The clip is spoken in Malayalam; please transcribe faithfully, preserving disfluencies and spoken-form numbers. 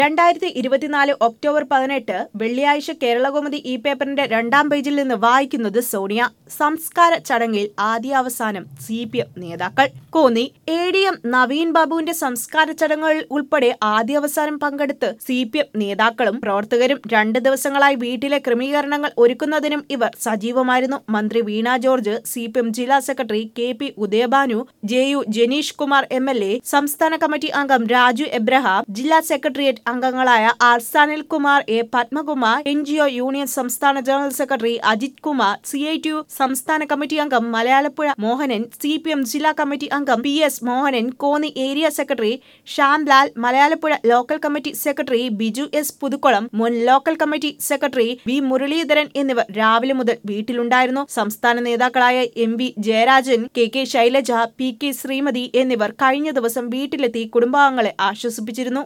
രണ്ടായിരത്തി ഇരുപത്തിനാല് ഒക്ടോബർ പതിനെട്ട് വെള്ളിയാഴ്ച കേരളകൗമുദി ഈ പേപ്പറിന്റെ രണ്ടാം പേജിൽ നിന്ന് വായിക്കുന്നത് സോണിയ. സംസ്കാര ചടങ്ങിൽ ആദ്യാവസാനം സി പി എം നേതാക്കൾ. Konni A D M Naveen ബാബുവിന്റെ സംസ്കാര ചടങ്ങുകളിൽ ഉൾപ്പെടെ ആദ്യാവസാനം പങ്കെടുത്ത് സി പി എം നേതാക്കളും പ്രവർത്തകരും. രണ്ട് ദിവസങ്ങളായി വീട്ടിലെ ക്രമീകരണങ്ങൾ ഒരുക്കുന്നതിനും ഇവർ സജീവമായിരുന്നു. മന്ത്രി Veena George, C P M ജില്ലാ secretary K P Udayabhanu, J U Janeesh Kumar M L A, സംസ്ഥാന കമ്മിറ്റി അംഗം രാജു എബ്രഹാം, ജില്ലാ സെക്രട്ടേറിയറ്റ് അംഗങ്ങളായ R Sanilkumar, A Padmakumar, N G O union സംസ്ഥാന general secretary Ajith Kumar, C I T U സംസ്ഥാന കമ്മിറ്റി അംഗം Malayalappuzha Mohanan, C P M ജില്ലാ കമ്മിറ്റി അംഗം P S Mohanan, Konni area secretary Shyamlal, Malayalappuzha local committee secretary Biju S Puthukkulam, മുൻ local committee secretary V Muraleedharan എന്നിവർ രാവിലെ മുതൽ വീട്ടിലുണ്ടായിരുന്നു. സംസ്ഥാന നേതാക്കളായ M V Jayarajan, K K Shailaja, P K Sreemathi എന്നിവർ കഴിഞ്ഞ ദിവസം വീട്ടിലെത്തി കുടുംബാംഗങ്ങളെ ആശ്വസിപ്പിച്ചിരുന്നു.